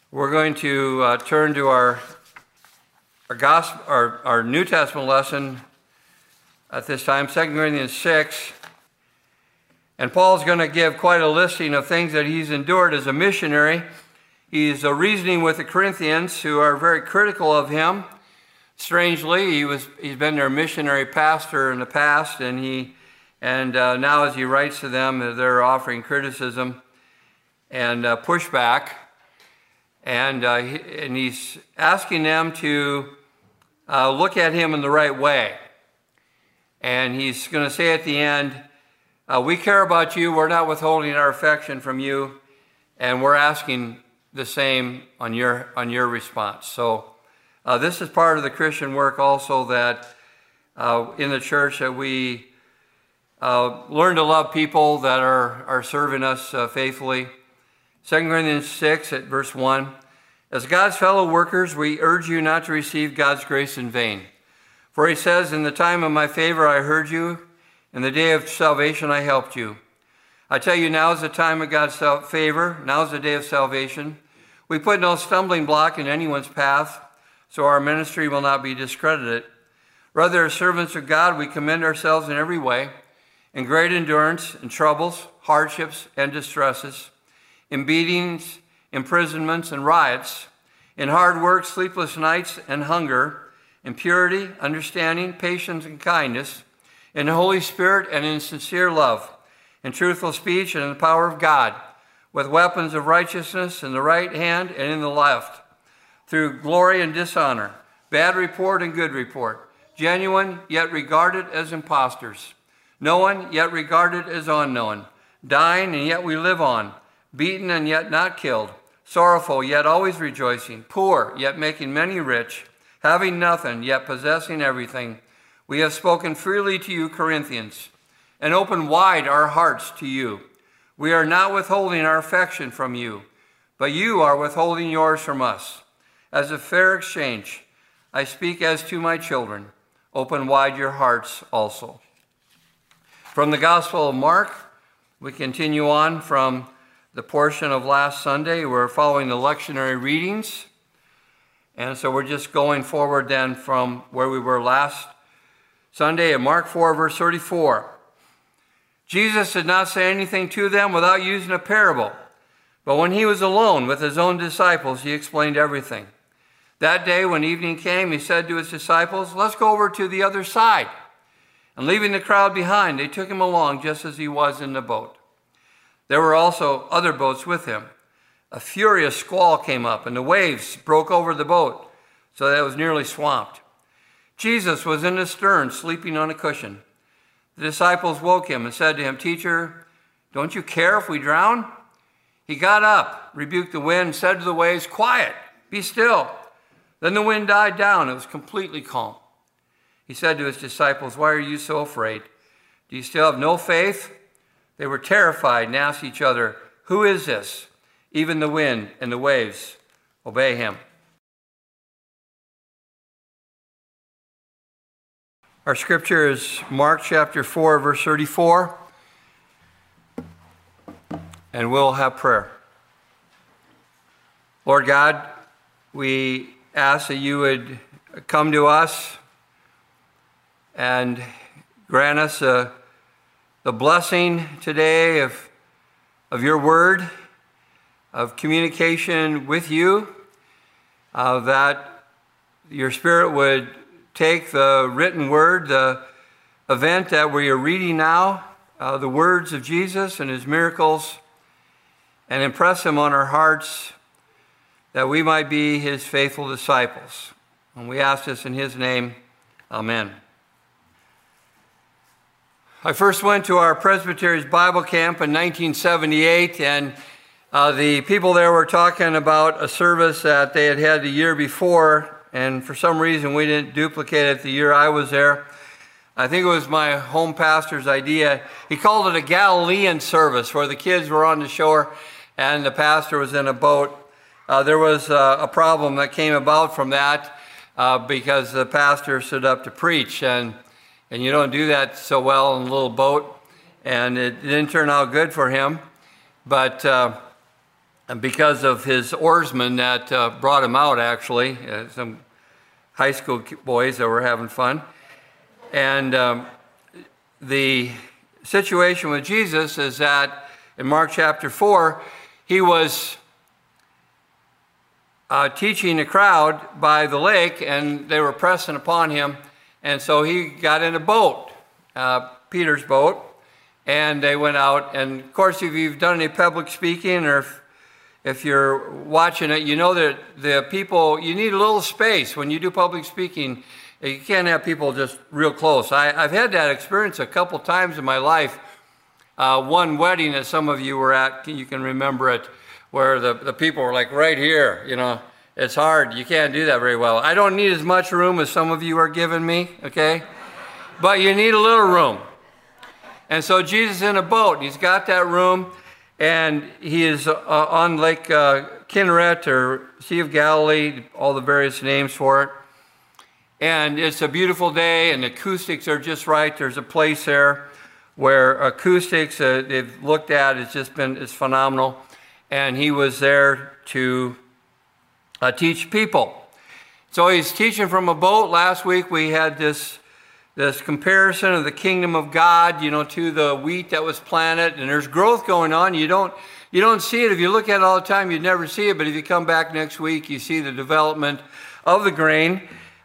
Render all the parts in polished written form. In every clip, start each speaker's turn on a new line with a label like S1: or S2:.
S1: We're going to turn to our New Testament lesson at this time, 2 Corinthians 6. And Paul's going to give quite a listing of things that he's endured as a missionary. He's reasoning with the Corinthians who are very critical of him. Strangely, he's been their missionary pastor in the past, and now as he writes to them, they're offering criticism and pushback. And he's asking them to look at him in the right way. And he's going to say at the end, we care about you, we're not withholding our affection from you, and we're asking the same on your response. So this is part of the Christian work also, that in the church that we learn to love people that are serving us faithfully. 2 Corinthians 6 at verse 1. As God's fellow workers, we urge you not to receive God's grace in vain. For he says, in the time of my favor I heard you, in the day of salvation I helped you. I tell you, now is the time of God's favor, now is the day of salvation. We put no stumbling block in anyone's path, so our ministry will not be discredited. Rather, as servants of God, we commend ourselves in every way, in great endurance, in troubles, hardships, and distresses, in beatings, imprisonments, and riots, in hard work, sleepless nights, and hunger, in purity, understanding, patience, and kindness, in the Holy Spirit and in sincere love, in truthful speech and in the power of God, with weapons of righteousness in the right hand and in the left, through glory and dishonor, bad report and good report, genuine yet regarded as impostors, known yet regarded as unknown, dying and yet we live on, beaten and yet not killed, sorrowful yet always rejoicing, poor yet making many rich, having nothing yet possessing everything. We have spoken freely to you, Corinthians, and opened wide our hearts to you. We are not withholding our affection from you, but you are withholding yours from us. As a fair exchange, I speak as to my children. Open wide your hearts also. From the Gospel of Mark, we continue on from the portion of last Sunday. We're following the lectionary readings. And so we're just going forward then from where we were last Sunday in Mark 4, verse 34. Jesus did not say anything to them without using a parable. But when he was alone with his own disciples, he explained everything. That day when evening came, he said to his disciples, let's go over to the other side. And leaving the crowd behind, they took him along just as he was in the boat. There were also other boats with him. A furious squall came up, and the waves broke over the boat, so that it was nearly swamped. Jesus was in the stern, sleeping on a cushion. The disciples woke him and said to him, Teacher, don't you care if we drown? He got up, rebuked the wind, and said to the waves, Quiet, be still. Then the wind died down. It was completely calm. He said to his disciples, Why are you so afraid? Do you still have no faith? They were terrified and asked each other, Who is this? Even the wind and the waves obey him. Our scripture is Mark chapter 4, verse 34. And we'll have prayer. Lord God, we ask that you would come to us and grant us the blessing today of your word, of communication with you, that your Spirit would take the written word, the event that we are reading now, the words of Jesus and his miracles, and impress them on our hearts that we might be his faithful disciples. And we ask this in his name. Amen. I first went to our Presbytery's Bible camp in 1978, and the people there were talking about a service that they had had the year before, and for some reason we didn't duplicate it the year I was there. I think it was my home pastor's idea. He called it a Galilean service, where the kids were on the shore and the pastor was in a boat. There was a problem that came about from that because the pastor stood up to preach, and you don't do that so well in a little boat, and it didn't turn out good for him. But and because of his oarsman that brought him out, actually, some high school boys that were having fun. And the situation with Jesus is that in Mark chapter 4, he was teaching a crowd by the lake, and they were pressing upon him. And so he got in a boat, Peter's boat, and they went out. And of course, if you've done any public speaking, or if you're watching it, you know that the people, you need a little space when you do public speaking. You can't have people just real close. I've had that experience a couple times in my life. One wedding that some of you were at, you can remember it, where the people were like right here, you know. It's hard. You can't do that very well. I don't need as much room as some of you are giving me, okay? But you need a little room. And so Jesus is in a boat. He's got that room, and he is on Lake Kinneret, or Sea of Galilee, all the various names for it. And it's a beautiful day, and the acoustics are just right. There's a place there where acoustics they've looked at, it's phenomenal. And he was there to teach people. So he's teaching from a boat. Last week we had this comparison of the kingdom of God, you know, to the wheat that was planted, and there's growth going on. You don't see it. If you look at it all the time, you'd never see it, but if you come back next week, you see the development of the grain.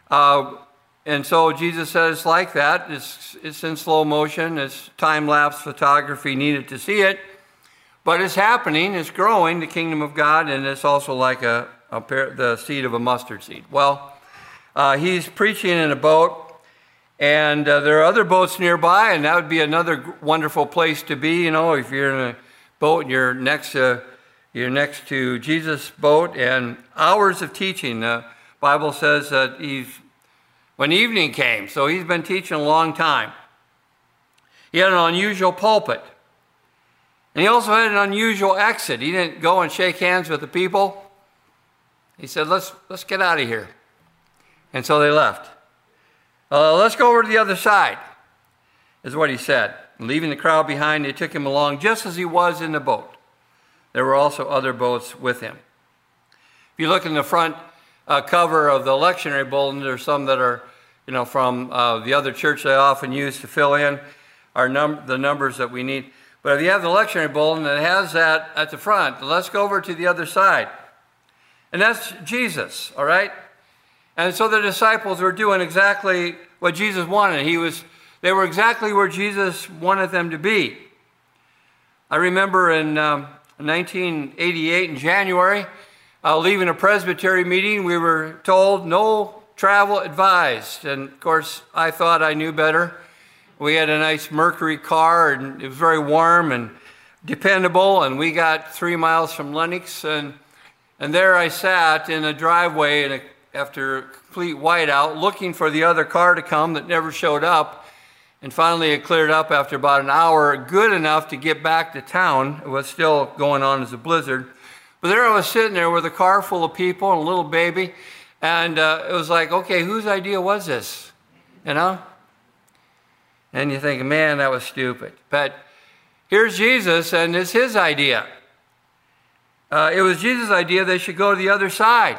S1: And so Jesus said it's like that. It's in slow motion. It's time-lapse photography needed to see it. But it's happening, it's growing, the kingdom of God, and it's also like the seed of a mustard seed. Well, he's preaching in a boat, and there are other boats nearby, and that would be another wonderful place to be. You know, if you're in a boat and you're next to Jesus' boat, and hours of teaching. The Bible says that when evening came, so he's been teaching a long time. He had an unusual pulpit. And he also had an unusual exit. He didn't go and shake hands with the people. He said, let's get out of here. And so they left. Let's go over to the other side, is what he said. Leaving the crowd behind, they took him along just as he was in the boat. There were also other boats with him. If you look in the front cover of the lectionary bulletin, there's some that are, you know, from the other church I often use to fill in the numbers that we need. But if you have the lectionary bulletin, it has that at the front. Let's go over to the other side. And that's Jesus, all right? And so the disciples were doing exactly what Jesus wanted. They were exactly where Jesus wanted them to be. I remember in 1988 in January, leaving a presbytery meeting, we were told no travel advised. And of course, I thought I knew better. We had a nice Mercury car, and it was very warm and dependable, and we got 3 miles from Lenox, and there I sat in a driveway after complete whiteout, looking for the other car to come that never showed up, and finally it cleared up after about an hour, good enough to get back to town. It was still going on as a blizzard, but there I was sitting there with a car full of people and a little baby, and it was like, okay, whose idea was this, you know? And you think, man, that was stupid. But here's Jesus, and it's his idea. It was Jesus' idea they should go to the other side.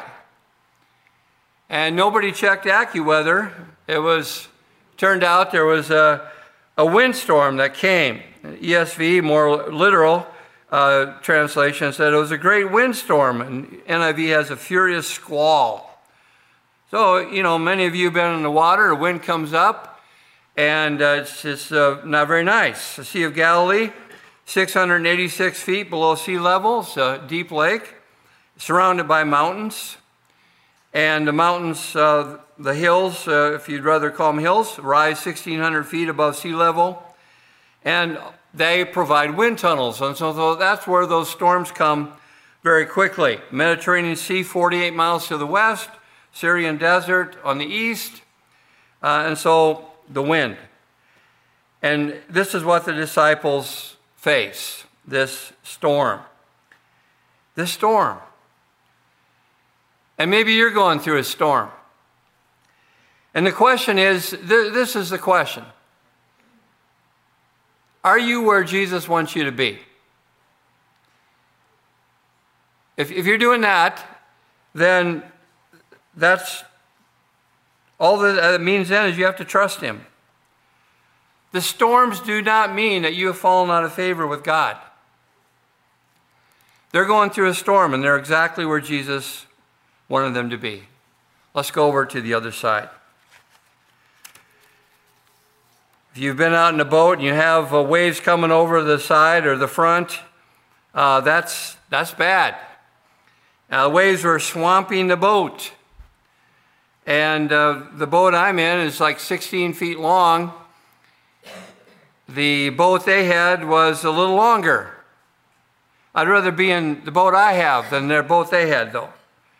S1: And nobody checked AccuWeather. Turned out there was a windstorm that came. ESV, more literal translation, said it was a great windstorm, and NIV has a furious squall. So, you know, many of you have been in the water, the wind comes up, and it's just not very nice. The Sea of Galilee, 686 feet below sea level. It's a deep lake, surrounded by mountains. And the mountains, the hills, if you'd rather call them hills, rise 1,600 feet above sea level. And they provide wind tunnels. And so that's where those storms come very quickly. Mediterranean Sea, 48 miles to the west, Syrian desert on the east. And so the wind. And this is what the disciples face, this storm. This storm. And maybe you're going through a storm. And the question is, this is the question. Are you where Jesus wants you to be? If you're doing that, then that's all that it means then is you have to trust him. The storms do not mean that you have fallen out of favor with God. They're going through a storm, and they're exactly where Jesus wanted them to be. Let's go over to the other side. If you've been out in a boat and you have waves coming over the side or the front, that's bad. The waves were swamping the boat. And the boat I'm in is like 16 feet long. The boat they had was a little longer. I'd rather be in the boat I have than their boat they had, though.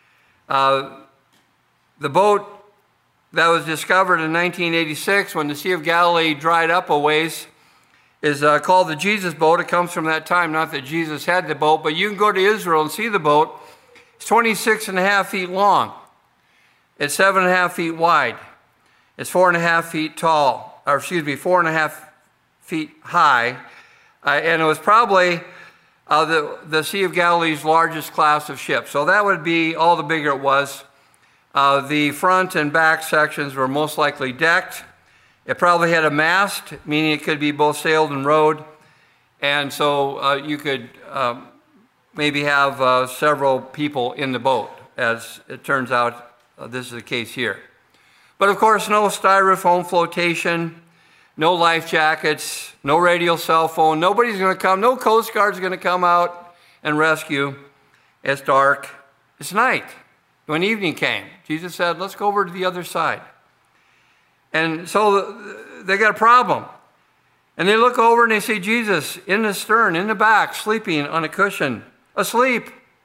S1: The boat that was discovered in 1986 when the Sea of Galilee dried up a ways is called the Jesus boat. It comes from that time, not that Jesus had the boat, but you can go to Israel and see the boat. It's 26 and a half feet long. It's 7.5 feet wide. It's 4.5 feet tall, 4.5 feet high. And it was probably the Sea of Galilee's largest class of ships. So that would be all the bigger it was. The front and back sections were most likely decked. It probably had a mast, meaning it could be both sailed and rowed. And so you could maybe have several people in the boat, as it turns out this is the case here. But of course, no styrofoam flotation, no life jackets, no radio cell phone. Nobody's going to come, no Coast Guard's going to come out and rescue. It's dark. It's night. When evening came, Jesus said, let's go over to the other side. And so they got a problem. And they look over and they see Jesus in the stern, in the back, sleeping on a cushion, asleep.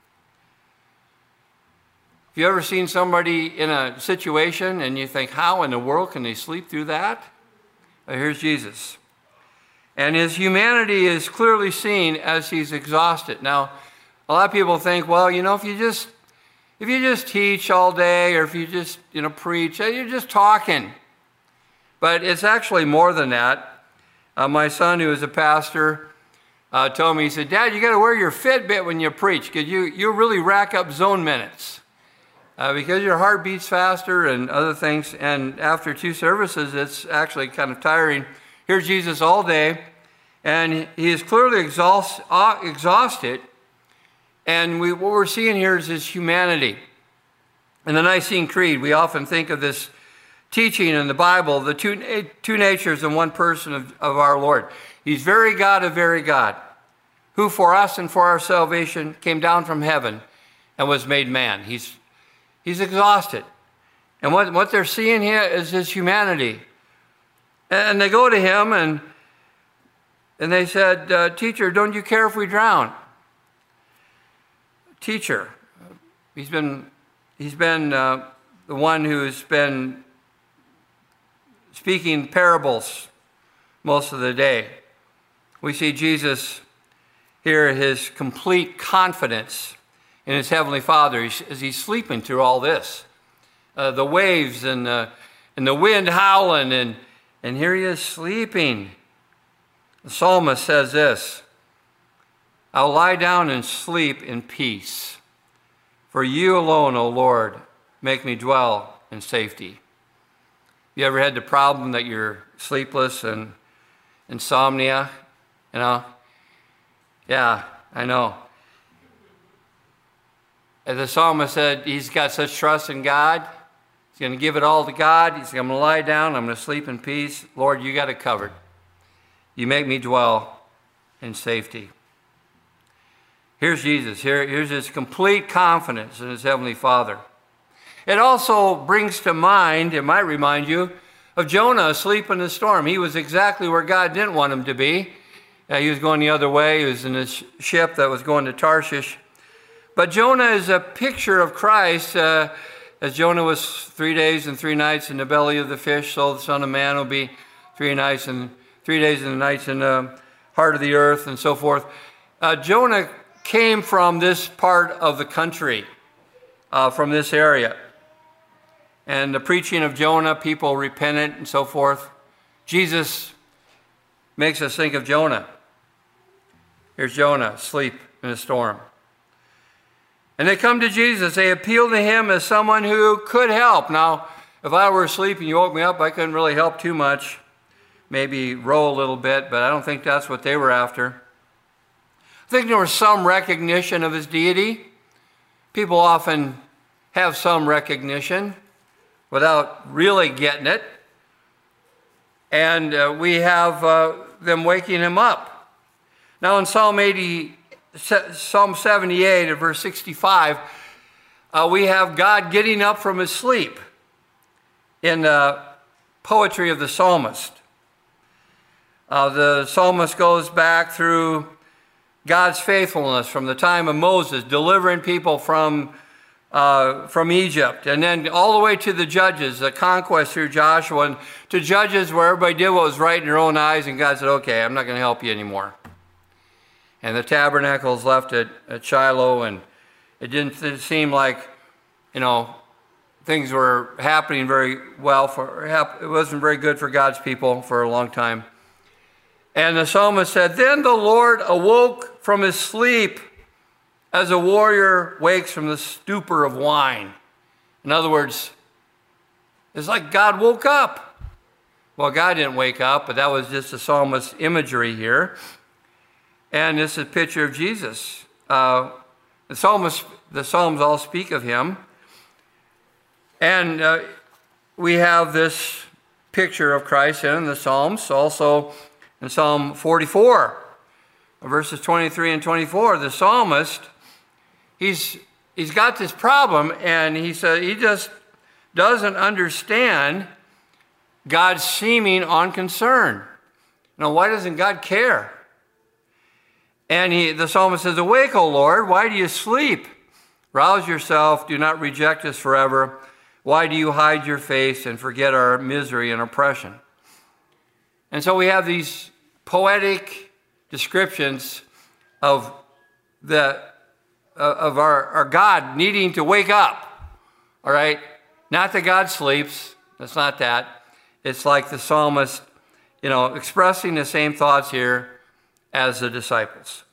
S1: Have you ever seen somebody in a situation and you think, how in the world can they sleep through that? Well, here's Jesus. And his humanity is clearly seen as he's exhausted. Now, a lot of people think, well, if you just teach all day or if you just, preach, you're just talking. But it's actually more than that. My son, who is a pastor, told me, he said, Dad, you got to wear your Fitbit when you preach because you really rack up zone minutes. Because your heart beats faster and other things. And after 2 services, it's actually kind of tiring. Here's Jesus all day, and he is clearly exhausted. And what we're seeing here is his humanity. In the Nicene Creed, we often think of this teaching in the Bible, the two natures in one person of our Lord. He's very God of very God, who for us and for our salvation came down from heaven and was made man. He's exhausted. And what they're seeing here is his humanity. And they go to him and they said, Teacher, don't you care if we drown? Teacher. He's been the one who's been speaking parables most of the day. We see Jesus here, his complete confidence in his Heavenly Father as he's sleeping through all this. The waves and the wind howling, and here he is sleeping. The psalmist says this, I'll lie down and sleep in peace. For you alone, O Lord, make me dwell in safety. You ever had the problem that you're sleepless and insomnia? Yeah, I know. As the psalmist said, he's got such trust in God. He's going to give it all to God. He's going to lie down. I'm going to sleep in peace. Lord, you got it covered. You make me dwell in safety. Here's Jesus. Here's his complete confidence in his Heavenly Father. It also brings to mind, it might remind you, of Jonah asleep in the storm. He was exactly where God didn't want him to be. He was going the other way. He was in a ship that was going to Tarshish. But Jonah is a picture of Christ. As Jonah was 3 days and 3 nights in the belly of the fish, so the Son of Man will be 3 days and 3 nights in the heart of the earth and so forth. Jonah came from this part of the country, from this area. And the preaching of Jonah, people repentant and so forth. Jesus makes us think of Jonah. Here's Jonah asleep in a storm. And they come to Jesus. They appeal to him as someone who could help. Now, if I were asleep and you woke me up, I couldn't really help too much. Maybe row a little bit, but I don't think that's what they were after. I think there was some recognition of his deity. People often have some recognition without really getting it. And we have them waking him up. Now in Psalm 78 at verse 65, we have God getting up from his sleep in the poetry of the psalmist. The psalmist goes back through God's faithfulness from the time of Moses, delivering people from Egypt, and then all the way to the Judges, the conquest through Joshua, and to Judges where everybody did what was right in their own eyes, and God said, okay, I'm not going to help you anymore. And the tabernacle's left at Shiloh, and it didn't seem like, things were happening very well. It wasn't very good for God's people for a long time. And the psalmist said, then the Lord awoke from his sleep as a warrior wakes from the stupor of wine. In other words, it's like God woke up. Well, God didn't wake up, but that was just the psalmist's imagery here. And this is a picture of Jesus. The Psalms all speak of him. And we have this picture of Christ in the Psalms. Also in Psalm 44, verses 23 and 24, the psalmist, he's got this problem, and he said he just doesn't understand God's seeming unconcern. Why doesn't God care? And the psalmist says, awake, O Lord, why do you sleep? Rouse yourself, do not reject us forever. Why do you hide your face and forget our misery and oppression? And so we have these poetic descriptions of our God needing to wake up, all right? Not that God sleeps, that's not that. It's like the psalmist, expressing the same thoughts here as the disciples.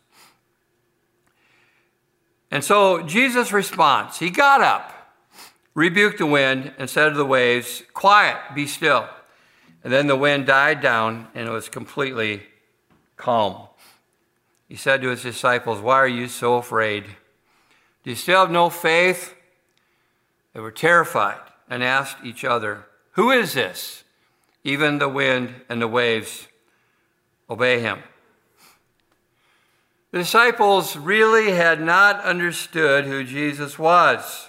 S1: And so Jesus responds. He got up, rebuked the wind, and said to the waves, quiet, be still. And then the wind died down, and it was completely calm. He said to his disciples, why are you so afraid? Do you still have no faith? They were terrified and asked each other, who is this? Even the wind and the waves obey him. The disciples really had not understood who Jesus was.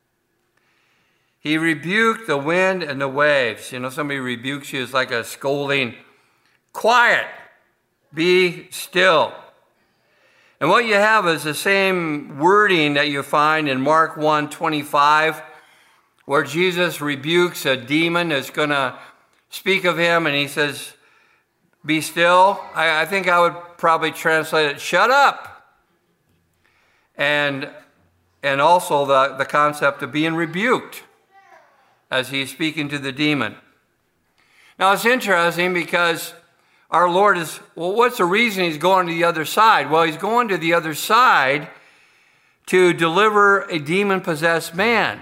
S1: He rebuked the wind and the waves. Somebody rebukes you, it's like a scolding. Quiet, be still. And what you have is the same wording that you find in Mark 1:25, where Jesus rebukes a demon that's going to speak of him, and he says, be still. I think I would probably translate it, shut up. And also the concept of being rebuked as he's speaking to the demon. Now it's interesting because our Lord what's the reason he's going to the other side? Well, he's going to the other side to deliver a demon-possessed man.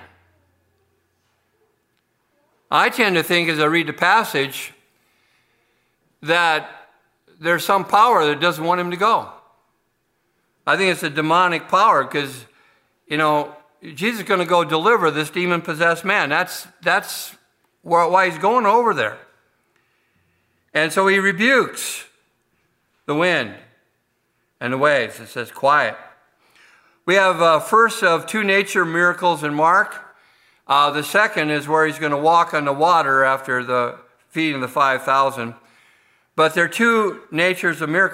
S1: I tend to think as I read the passage that there's some power that doesn't want him to go. I think it's a demonic power because, Jesus is going to go deliver this demon-possessed man. That's why he's going over there. And so he rebukes the wind and the waves. It says, quiet. We have first of two nature miracles in Mark. The second is where he's going to walk on the water after the feeding the 5,000. But there are two nature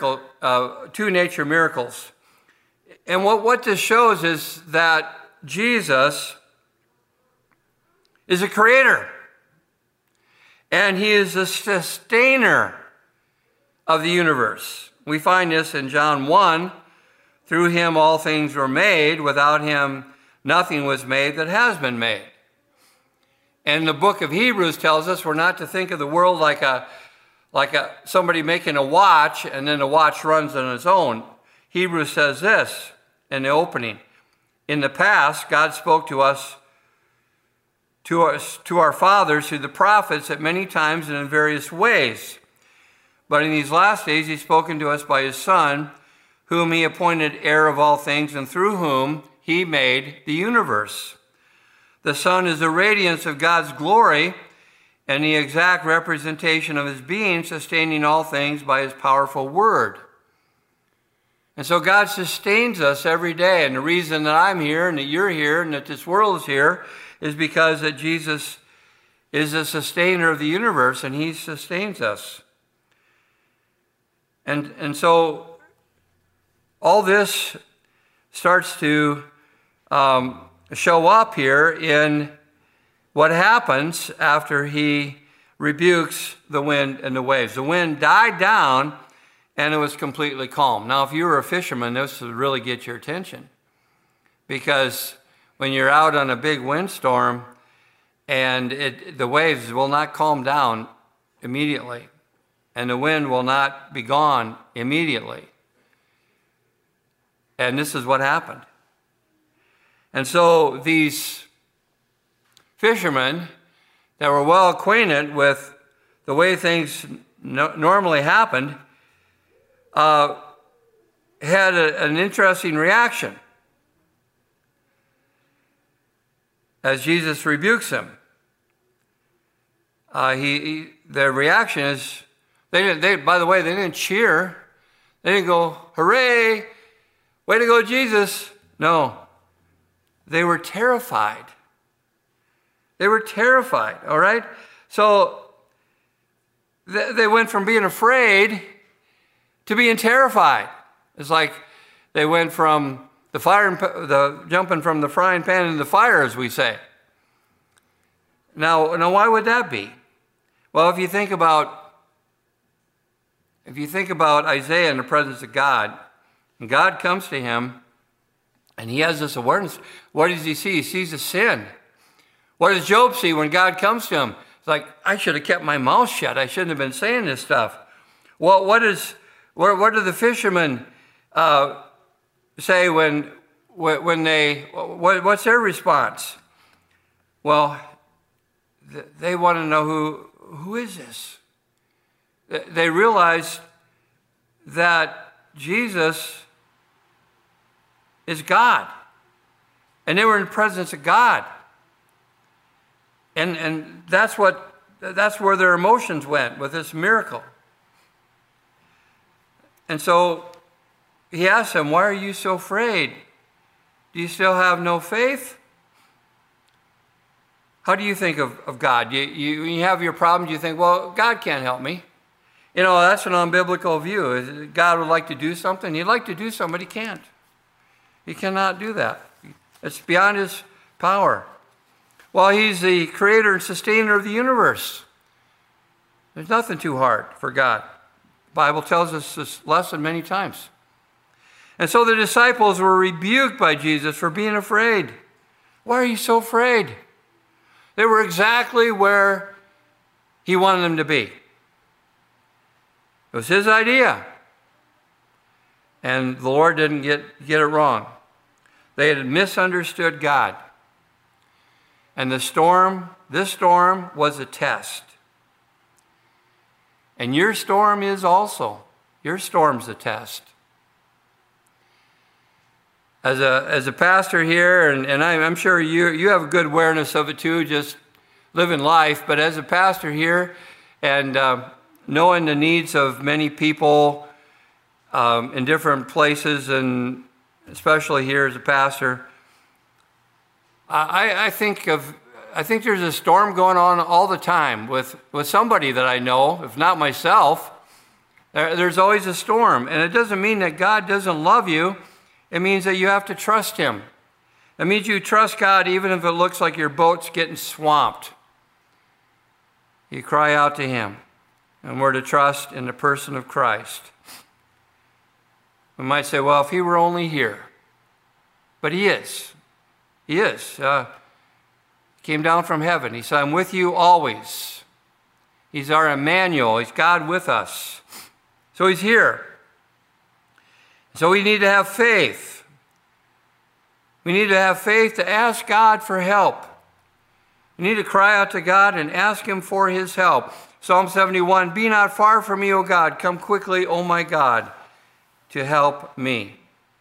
S1: miracles. And what this shows is that Jesus is a creator. And he is the sustainer of the universe. We find this in John 1. Through him all things were made. Without him nothing was made that has been made. And the book of Hebrews tells us we're not to think of the world like somebody making a watch and then the watch runs on its own. Hebrews says this in the opening. In the past, God spoke to us, to our fathers, through the prophets at many times and in various ways. But in these last days, he's spoken to us by his Son, whom he appointed heir of all things, and through whom he made the universe. The Son is the radiance of God's glory and the exact representation of his being, sustaining all things by his powerful word. And so God sustains us every day. And the reason that I'm here and that you're here and that this world is here is because that Jesus is the sustainer of the universe, and he sustains us. And so all this starts to show up here in what happens after he rebukes the wind and the waves. The wind died down and it was completely calm. Now, if you were a fisherman, this would really get your attention, because when you're out on a big windstorm and the waves will not calm down immediately and the wind will not be gone immediately. And this is what happened. And so these fishermen that were well acquainted with the way things normally happened had an interesting reaction as Jesus rebukes them. Their reaction is, by the way, they didn't cheer. They didn't go, hooray, way to go, Jesus. No, they were terrified. They were terrified, all right? So they went from being afraid to being terrified. It's like they went from jumping from the frying pan into the fire, as we say. Now, why would that be? Well, if you think about Isaiah in the presence of God, and God comes to him, and he has this awareness. What does he see? He sees a sin. What does Job see when God comes to him? It's like, I should have kept my mouth shut. I shouldn't have been saying this stuff. Well, what do the fishermen say when what's their response? Well, they want to know who is this? They realize that Jesus is God. And they were in the presence of God. And that's where their emotions went with this miracle. And so he asked them, why are you so afraid? Do you still have no faith? How do you think of God? You have your problems, you think, well, God can't help me. You know, that's an unbiblical view. God would like to do something. He'd like to do something, but he can't. He cannot do that. It's beyond his power. Well, he's the creator and sustainer of the universe. There's nothing too hard for God. The Bible tells us this lesson many times. And so the disciples were rebuked by Jesus for being afraid. Why are you so afraid? They were exactly where he wanted them to be. It was his idea. And the Lord didn't get it wrong. They had misunderstood God. And this storm was a test. And your storm is also. Your storm's a test. As a pastor here, and I'm sure you have a good awareness of it too, just living life, but as a pastor here and knowing the needs of many people in different places, and especially here as a pastor, I think there's a storm going on all the time with somebody that I know, if not myself. There's always a storm, and it doesn't mean that God doesn't love you. It means that you have to trust him. It means you trust God even if it looks like your boat's getting swamped. You cry out to him, and we're to trust in the person of Christ. We might say, well, if he were only here. But he is. He is. He came down from heaven. He said, I'm with you always. He's our Emmanuel. He's God with us. So he's here. So we need to have faith. We need to have faith to ask God for help. We need to cry out to God and ask Him for His help. Psalm 71, be not far from me, O God. Come quickly, O my God, to help me.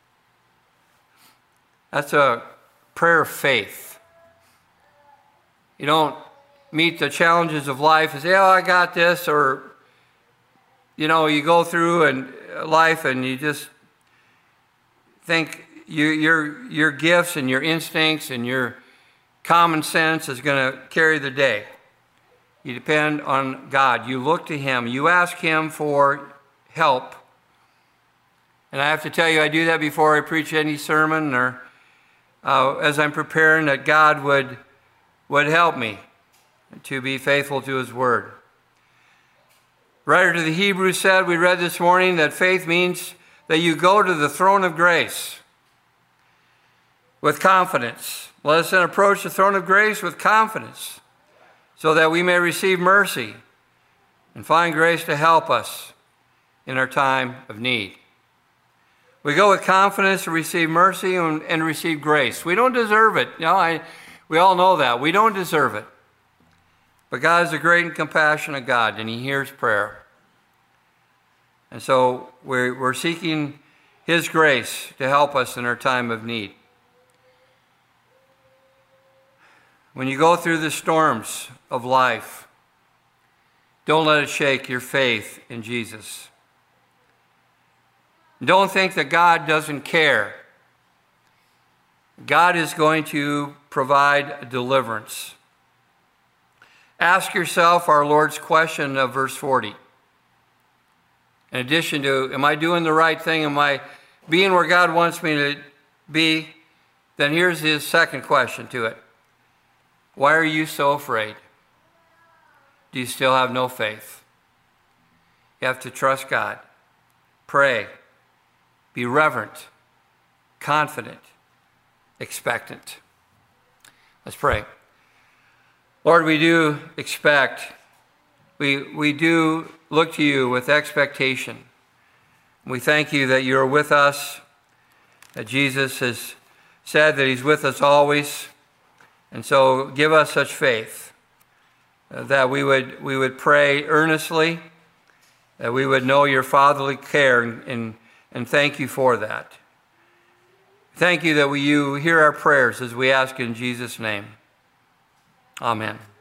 S1: That's a prayer of faith. You don't meet the challenges of life and say, oh, I got this, or, you go through life and you just think your gifts and your instincts and your common sense is going to carry the day. You depend on God. You look to Him. You ask Him for help. And I have to tell you, I do that before I preach any sermon or as I'm preparing, that God would help me to be faithful to His Word. Writer to the Hebrews said, we read this morning, that faith means that you go to the throne of grace with confidence. Let us then approach the throne of grace with confidence, so that we may receive mercy and find grace to help us in our time of need. We go with confidence to receive mercy and receive grace. We don't deserve it. We all know that. We don't deserve it. But God is a great and compassionate God, and He hears prayer. And so we're seeking His grace to help us in our time of need. When you go through the storms of life, don't let it shake your faith in Jesus. Don't think that God doesn't care. God is going to provide deliverance. Ask yourself our Lord's question of verse 40. In addition to, am I doing the right thing? Am I being where God wants me to be? Then here's His second question to it. Why are you so afraid? Do you still have no faith? You have to trust God. Pray. Be reverent, confident, expectant. Let's pray. Lord, we do expect, we do look to You with expectation. We thank You that You are with us, that Jesus has said that He's with us always. And so give us such faith that we would pray earnestly, that we would know Your fatherly care, and thank You for that. Thank You that You hear our prayers as we ask in Jesus' name. Amen.